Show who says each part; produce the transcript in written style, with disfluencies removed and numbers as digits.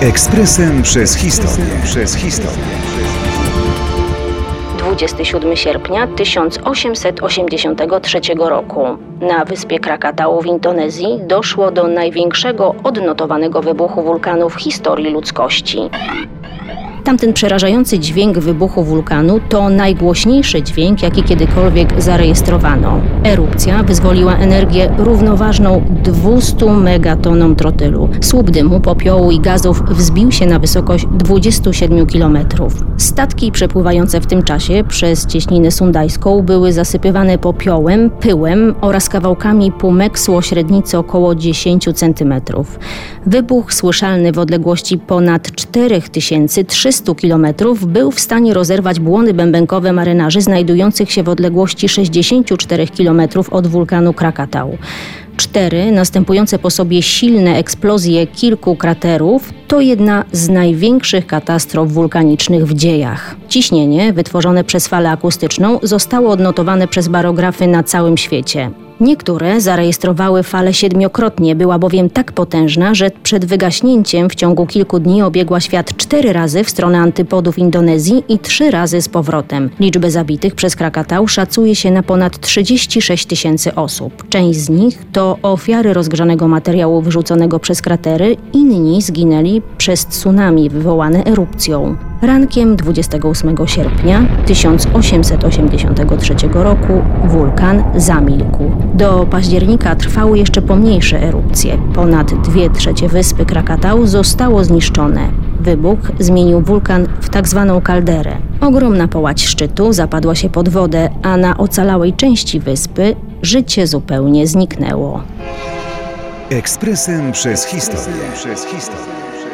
Speaker 1: Ekspresem przez historię.
Speaker 2: 27 sierpnia 1883 roku. Na wyspie Krakatau w Indonezji doszło do największego odnotowanego wybuchu wulkanu w historii ludzkości. Tamten przerażający dźwięk wybuchu wulkanu to najgłośniejszy dźwięk, jaki kiedykolwiek zarejestrowano. Erupcja wyzwoliła energię równoważną 200 megatonom trotylu. Słup dymu, popiołu i gazów wzbił się na wysokość 27 kilometrów. Statki przepływające w tym czasie przez cieśninę sundajską były zasypywane popiołem, pyłem oraz kawałkami pumeksu o średnicy około 10 centymetrów. Wybuch słyszalny w odległości ponad 4300 kilometrów był w stanie rozerwać błony bębenkowe marynarzy znajdujących się w odległości 64 kilometrów od wulkanu Krakatau. 4 następujące po sobie silne eksplozje kilku kraterów to jedna z największych katastrof wulkanicznych w dziejach. Ciśnienie wytworzone przez falę akustyczną zostało odnotowane przez barografy na całym świecie. Niektóre zarejestrowały falę 7-krotnie, była bowiem tak potężna, że przed wygaśnięciem w ciągu kilku dni obiegła świat 4 razy w stronę antypodów Indonezji i 3 razy z powrotem. Liczbę zabitych przez Krakatau szacuje się na ponad 36 tysięcy osób. Część z nich to ofiary rozgrzanego materiału wyrzuconego przez kratery, inni zginęli przez tsunami wywołane erupcją. Rankiem 28 sierpnia 1883 roku wulkan zamilkł. Do października trwały jeszcze pomniejsze erupcje. Ponad 2/3 wyspy Krakatau zostało zniszczone. Wybuch zmienił wulkan w tak zwaną kalderę. Ogromna połać szczytu zapadła się pod wodę, a na ocalałej części wyspy życie zupełnie zniknęło.
Speaker 1: Ekspresem przez historię.